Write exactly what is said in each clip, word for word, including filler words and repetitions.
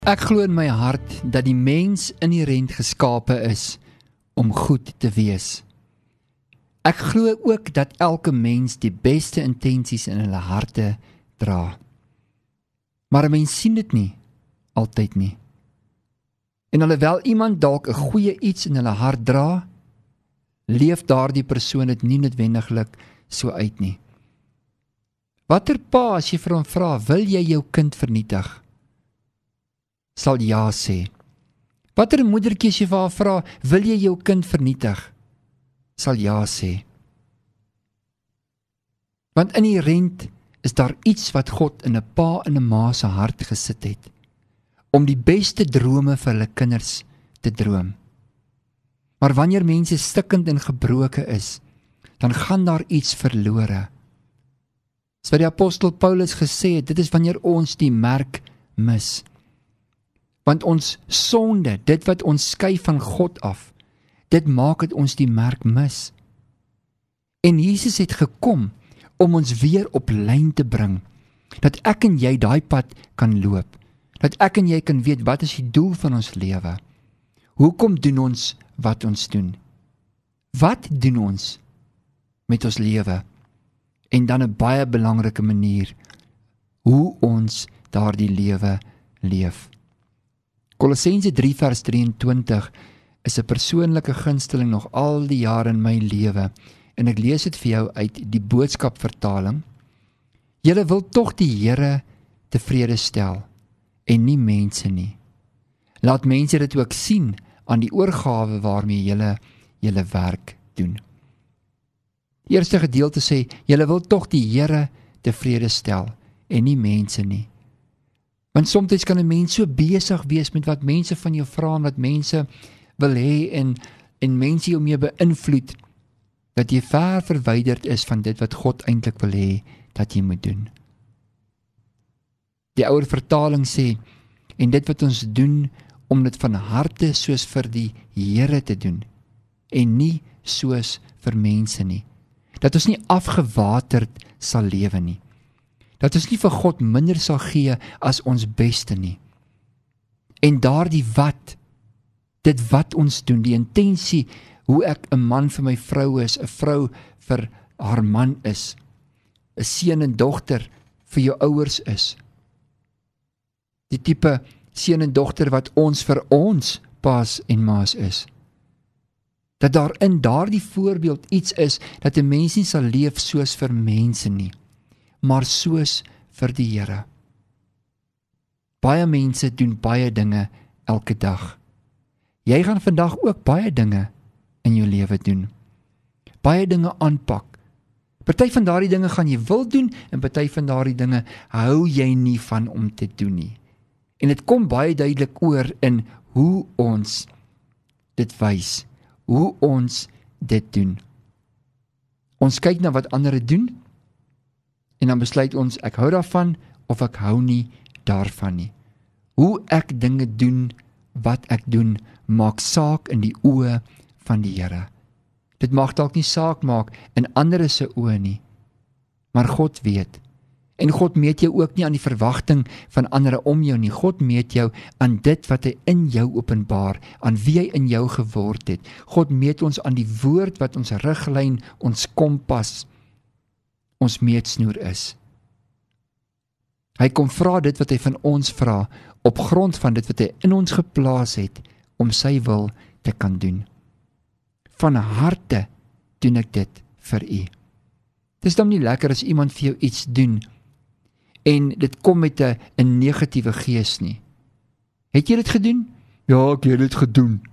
Ek glo in my hart dat die mens inherënt geskape is om goed te wees. Ek glo ook dat elke mens die beste intensies in hulle harte dra. Maar 'n mens sien dit nie altyd nie. En alhoewel iemand dalk 'n goeie iets in hulle hart dra, leef daardie persoon dit nie noodwendiglik so uit nie. Watter pa as jy vir hom vra, wil jy jou kind vernietig? Sal ja sê. Watter moedertjie as jy vir haar vra, wil jy jou kind vernietig? Sal ja sê. Want inherënt is daar iets wat God in 'n pa en 'n ma se hart gesit het, om die beste drome vir hulle kinders te droom. Maar wanneer mense stikkend en gebroken is, dan gaan daar iets verlore. Soos wat die apostel Paulus gesê het, dit is wanneer ons die merk mis. Want ons sonde, dit wat ons skei van God af, dit maak het ons die merk mis. En Jesus het gekom om ons weer op lyn te bring, dat ek en jy daai pad kan loop, dat ek en jy kan weet wat is die doel van ons lewe. Hoekom doen ons wat ons doen? Wat doen ons met ons lewe? En dan 'n baie belangrike manier, hoe ons daardie lewe leef. Kolossense drie vers drieëntwintig is 'n persoonlike gunsteling nog al die jare in my lewe, en ek lees dit vir jou uit die Boodskap vertaling. Julle wil tog die Here tevrede stel, en nie mense nie. Laat mense dit ook sien aan die oorgawe waarmee julle julle werk doen. Die eerste gedeelte sê, julle wil tog die Here tevrede stel, en nie mense nie. Want soms kan 'n mens so besig wees met wat mense van jou vra en wat mense wil hê en, en mense jou mee beïnvloed, dat jy ver verwyderd is van dit wat God eintlik wil hê dat jy moet doen. Die ouer vertaling sê, en dit wat ons doen, om dit van harte soos vir die Here te doen, en nie soos vir mense nie. Dat ons nie afgewaterd sal lewe nie. Dat ons nie vir God minder sal gee as ons beste nie. En daardie wat, dit wat ons doen, die intensie, hoe ek 'n man vir my vrou is, 'n vrou vir haar man is, 'n seun en dogter vir jou ouers is. Die tipe seun en dogter wat ons vir ons paas en maas is. Dat daar in daardie voorbeeld iets is, dat 'n mens nie sal leef soos vir mense nie, maar soos vir die Here. Baie mense doen baie dinge elke dag. Jy gaan vandag ook baie dinge in jou lewe doen. Baie dinge aanpak. Party van daardie dinge gaan jy wil doen, en party van daardie dinge hou jy nie van om te doen nie. En dit kom baie duidelik oor in hoe ons dit wys, hoe ons dit doen. Ons kyk na wat ander doen, en dan besluit ons, ek hou daarvan, of ek hou nie daarvan nie. Hoe ek dinge doen, wat ek doen, maak saak in die oë van die Here. Dit mag dalk nie saak maak in ander se oë nie, maar God weet. En God meet jou ook nie aan die verwagting van ander om jou nie. God meet jou aan dit wat hy in jou openbaar, aan wie hy in jou geword het. God meet ons aan die woord wat ons riglyn, ons kompas, ons meetsnoer is. Hy kom vra dit wat hy van ons vra, op grond van dit wat hy in ons geplaas het, om sy wil te kan doen. Van harte doen ek dit vir u. Het is dan nie lekker as iemand vir jou iets doen, en dit kom met 'n 'n negatiewe gees nie. Het jy dit gedoen? Ja, ek het dit gedoen.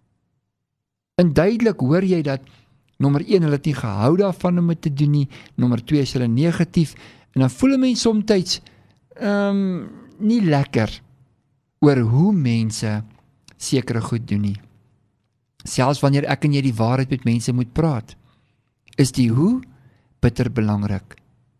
En duidelik hoor jy dat, nommer een, hulle het nie gehou daarvan om dit te doen nie, nommer twee, is hulle negatief, en dan voel 'n mens somtyds um, nie lekker oor hoe mense sekere goed doen nie. Selfs wanneer ek en jy die waarheid met mense moet praat, is die hoe bitter belangrik.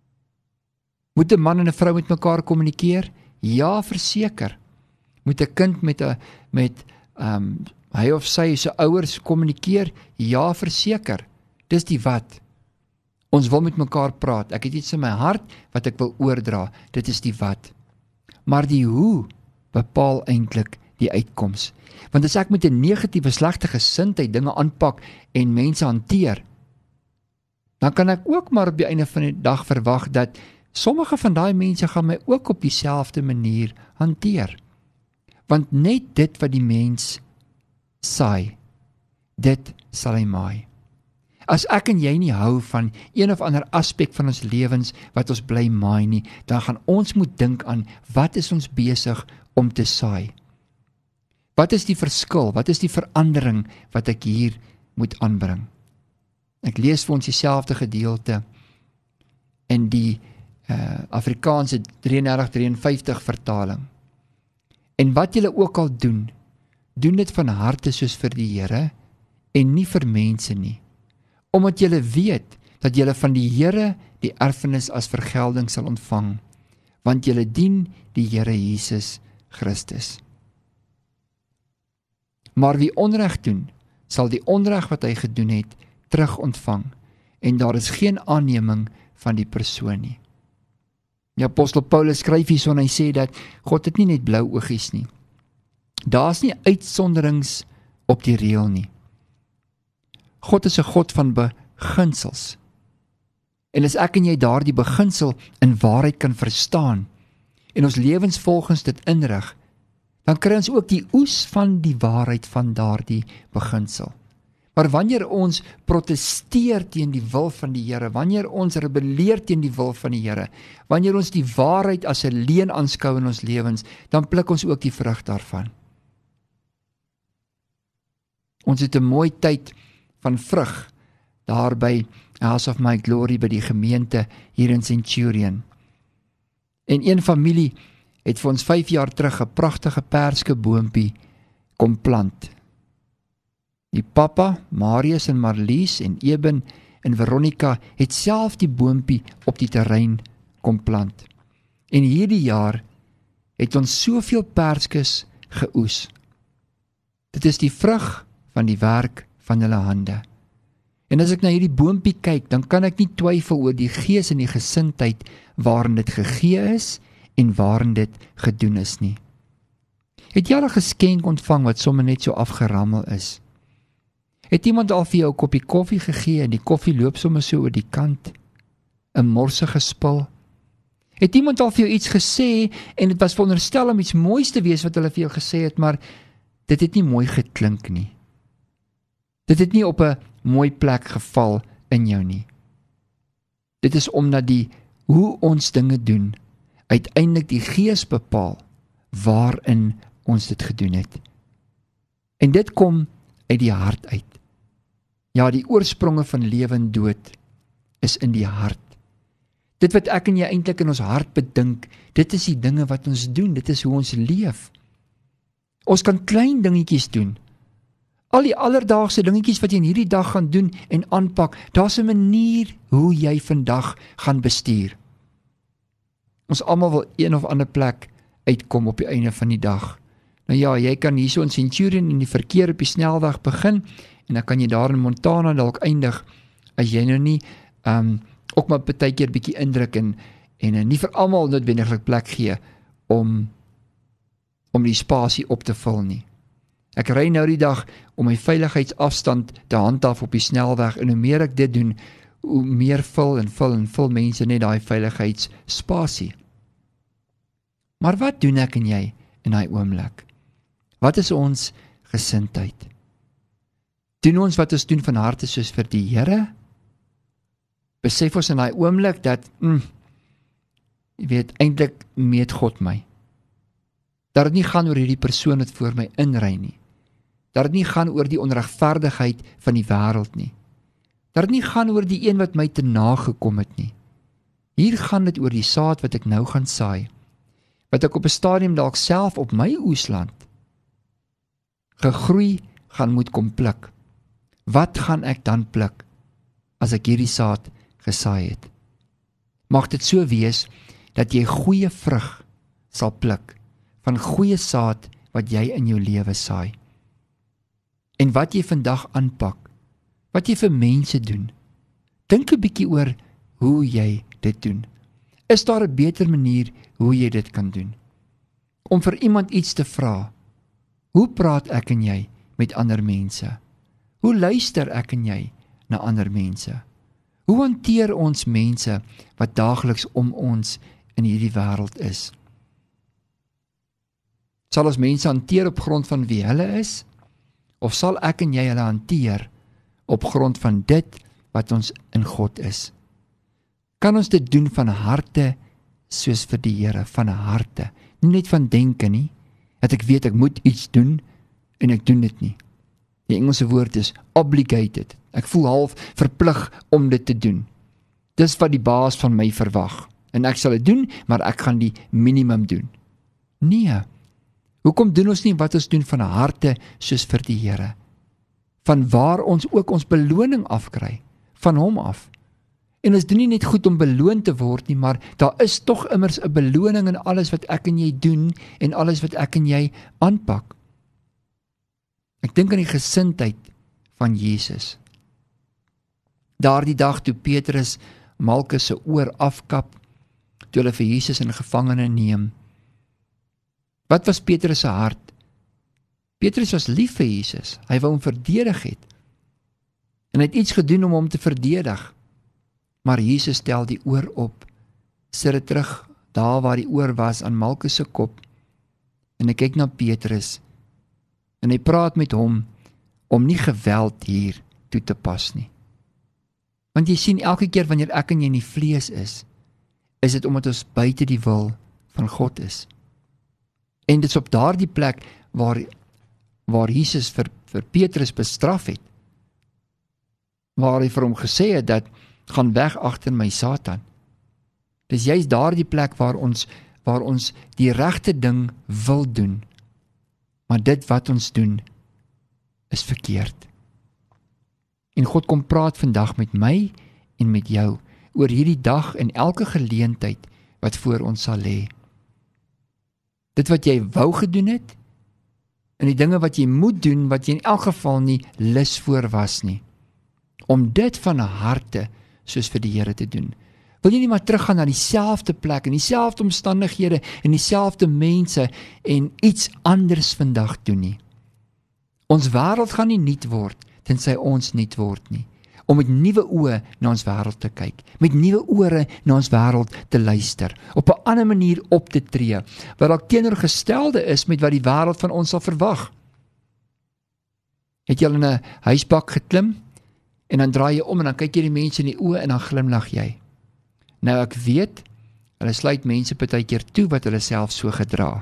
Moet 'n man en 'n vrou met mekaar kommunikeer? Ja, verseker. Moet 'n kind met 'n met um, hy of sy se ouers kommunikeer? Ja, verseker. Dis die wat. Ons wil met mekaar praat. Ek het iets in my hart wat ek wil oordra. Dit is die wat. Maar die hoe bepaal eintlik die uitkoms. Want as ek met 'n negatiewe, slegte gesindheid dinge aanpak en mense hanteer, dan kan ek ook maar op die einde van die dag verwag dat sommige van daai mense gaan my ook op dieselfde manier hanteer. Want net dit wat die mens saai, dit sal hy maai. As ek en jy nie hou van een of ander aspek van ons lewens wat ons bly maai nie, dan gaan ons moet dink aan wat is ons besig om te saai. Wat is die verskil? Wat is die verandering wat ek hier moet aanbring? Ek lees vir ons dieselfde gedeelte in die uh, Afrikaanse drieëndertig drieënvyftig vertaling. En wat julle ook al doen, doen dit van harte soos vir die Here en nie vir mense nie, omdat julle weet dat julle van die Here die erfenis as vergelding sal ontvang, want julle dien die Here Jesus Christus. Maar wie onreg doen, sal die onreg wat hy gedoen het, terug ontvang, en daar is geen aanneming van die persoon nie. Die apostel Paulus skryf hierso en hy sê dat God het nie net blou oogies nie. Daar's nie uitsonderings op die reël nie. God is 'n God van beginsels. En as ek en jy daardie beginsel in waarheid kan verstaan en ons lewens volgens dit inrig, dan kry ons ook die oes van die waarheid van daardie beginsel. Maar wanneer ons protesteer teen die wil van die Here, wanneer ons rebelleer teen die wil van die Here, wanneer ons die waarheid as 'n leuen aanskou in ons lewens, dan pluk ons ook die vrug daarvan. Ons het 'n mooi tyd van vrug daar by House of My Glory by die gemeente hier in Centurion. En een familie het vir ons vyf jaar terug 'n pragtige perskeboompie kom plant. Die pappa, Marius en Marlies en Eben en Veronica het self die boompie op die terrein kom plant. En hierdie jaar het ons soveel perskes geoes. Dit is die vrug van die werk van hulle hande. En as ek na hierdie boompie kyk, dan kan ek nie twyfel oor die gees en die gesindheid waarin dit gegee is en waarin dit gedoen is nie. Het jy al 'n geskenk ontvang wat sommer net so afgerammel is? Het iemand al vir jou 'n koppie koffie gegee en die koffie loop sommer so oor die kant? 'n morsige spul? Het iemand al vir jou iets gesê en dit was veronderstel om iets moois te wees wat hulle vir jou gesê het, maar dit het nie mooi geklink nie. Dit het nie op 'n mooi plek geval in jou nie. Dit is omdat die hoe ons dinge doen uiteindelik die gees bepaal waarin ons dit gedoen het. En dit kom uit die hart uit. Ja, die oorspronge van lewe en dood is in die hart. Dit wat ek en jy eintlik in ons hart bedink, dit is die dinge wat ons doen, dit is hoe ons leef. Ons kan klein dingetjies doen. Al die alledaagse dingetjies wat jy in hierdie dag gaan doen en aanpak, daar's 'n manier hoe jy vandag gaan bestuur. Ons almal wil een of ander plek uitkom op die einde van die dag. Nou ja, jy kan hierso in Centurion in die verkeer op die snelweg begin, en dan kan jy daar in Montana dalk eindig, as jy nou nie, um, ook maar partykeer bietjie indruk en, en nie vir almal noodwendiglik plek gee, om, om die spasie op te vul nie. Ek ry nou die dag om my veiligheidsafstand te handhaaf op die snelweg, en hoe meer ek dit doen, hoe meer vul en vul en vul mense net daai veiligheidsspasie. Maar wat doen ek en jy in daai oomblik? Wat is ons gesindheid? Doen ons wat ons doen van harte soos vir die Here? Besef ons in daai oomblik dat, mm, jy weet, eintlik meet God my. Dat dit nie gaan oor hierdie persoon wat voor my inry nie. Dat dit nie gaan oor die onregverdigheid van die wêreld nie. Dat dit nie gaan oor die een wat my te nagekom het nie. Hier gaan dit oor die saad wat ek nou gaan saai, wat ek op 'n stadium dalk self op my oesland gegroei gaan moet kom pluk. Wat gaan ek dan pluk as ek hierdie saad gesaai het? Mag dit so wees dat jy goeie vrug sal pluk van goeie saad wat jy in jou lewe saai. En wat jy vandag aanpak, wat jy vir mense doen, dink 'n bietjie oor hoe jy dit doen. Is daar 'n beter manier hoe jy dit kan doen? om vir iemand iets te vra. Hoe praat ek en jy met ander mense? Hoe luister ek en jy na ander mense? Hoe hanteer ons mense wat daagliks om ons in hierdie wêreld is? Sal ons mense hanteer op grond van wie hulle is? Of sal ek en jy hulle hanteer op grond van dit wat ons in God is? Kan ons dit doen van harte soos vir die Here, van harte? Nie net van denke nie, dat ek weet ek moet iets doen en ek doen dit nie. Die Engelse woord is obligated. Ek voel half verplig om dit te doen. Dis wat die baas van my verwag. En ek sal dit doen, maar ek gaan die minimum doen. Nee. Hoekom doen ons nie wat ons doen van harte soos vir die Here? Van waar ons ook ons beloning afkry, van hom af. En ons doen nie net goed om beloon te word nie, maar daar is tog immers 'n beloning in alles wat ek en jy doen en alles wat ek en jy aanpak. Ek dink aan die gesindheid van Jesus. Daardie dag toe Petrus Malkus se oor afkap, toe hulle vir Jesus in gevangene neem. Wat was Petrus se hart? Petrus was lief vir Jesus. Hy wou hom verdedig het. En hy het iets gedoen om hom te verdedig. Maar Jesus stel die oor op, sit dit terug daar waar die oor was aan Malkus se kop. En hy kyk na Petrus. En hy praat met hom om nie geweld hier toe te pas nie. Want jy sien, elke keer wanneer ek en jy in die vlees is, is dit omdat ons buite die wil van God is. En dit is op daardie plek waar, waar Jesus vir, vir Petrus bestraf het. Waar hy vir hom gesê het dat, gaan weg agter my Satan. Dis juist daardie plek waar ons, waar ons die regte ding wil doen. Maar dit wat ons doen, is verkeerd. En God kom praat vandag met my en met jou oor hierdie dag en elke geleentheid wat voor ons sal lê. Dit wat jy wou gedoen het en die dinge wat jy moet doen wat jy in elk geval nie lus voor was nie. Om dit van harte soos vir die Here te doen. Wil jy nie maar teruggaan na dieselfde plek en dieselfde omstandighede en dieselfde mense en iets anders vandag doen nie? Ons wêreld gaan nie nuut word tensy ons nuut word nie. Om met nuwe oë na ons wêreld te kyk, met nuwe ore na ons wêreld te luister, op 'n ander manier op te tree, wat dalk teenoorgestelde is met wat die wêreld van ons sal verwag. Het jy al in 'n huisbak geklim en dan draai jy om en dan kyk jy die mense in die oë en dan glimlag jy. Nou ek weet, hulle sluit mense partykeer toe wat hulle self so gedra.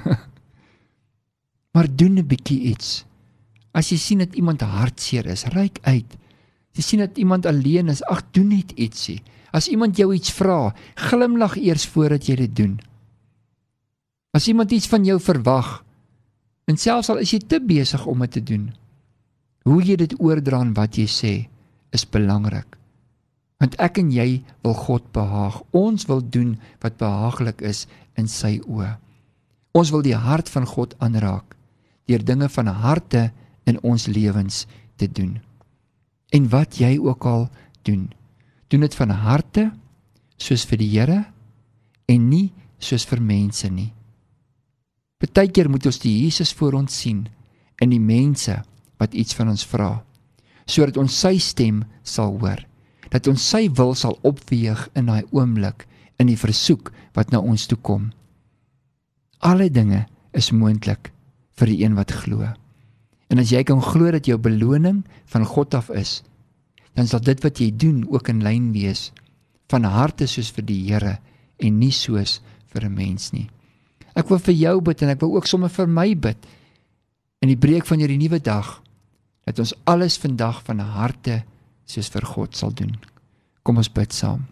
Maar doen 'n bietjie iets. As jy sien dat iemand hartseer is, reik uit. As jy sien dat iemand alleen is, ag, doen net ietsie. As iemand jou iets vra, glimlag eers voordat jy dit doen. As iemand iets van jou verwag, en selfs al is jy te besig om dit te doen, hoe jy dit oordra aan wat jy sê, is belangrik. Want ek en jy wil God behaag. Ons wil doen wat behaaglik is in sy oë. Ons wil die hart van God aanraak, deur dinge van harte in ons lewens te doen. En wat jy ook al doen, doen dit van harte, soos vir die Here, en nie soos vir mense nie. Partykeer moet ons die Jesus voor ons sien, in die mense wat iets van ons vra, sodat ons sy stem sal hoor, dat ons sy wil sal opweeg in daai oomblik, in die versoek wat na ons toe kom. Alle dinge is moontlik vir die een wat glo. En as jy kan glo dat jou beloning van God af is, dan sal dit wat jy doen ook in lyn wees, van harte soos vir die Here, en nie soos vir 'n mens nie. Ek wil vir jou bid, en ek wil ook sommer vir my bid, in die breek van hierdie nuwe dag, dat ons alles vandag van harte soos vir God sal doen. Kom ons bid saam.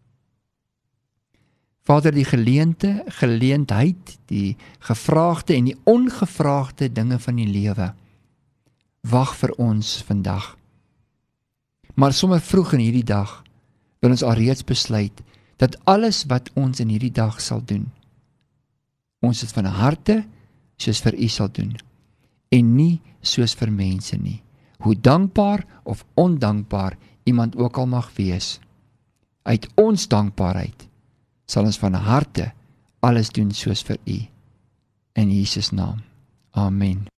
Vader, die geleente, geleentheid, die gevraagde en die ongevraagde dinge van die lewe, wag vir ons vandag. Maar sommer vroeg in hierdie dag, wil ons alreeds besluit, dat alles wat ons in hierdie dag sal doen, ons dit van harte, soos vir U sal doen, en nie soos vir mense nie. Hoe dankbaar of ondankbaar iemand ook al mag wees, uit ons dankbaarheid, sal ons van harte alles doen soos vir U. in Jesus naam. Amen.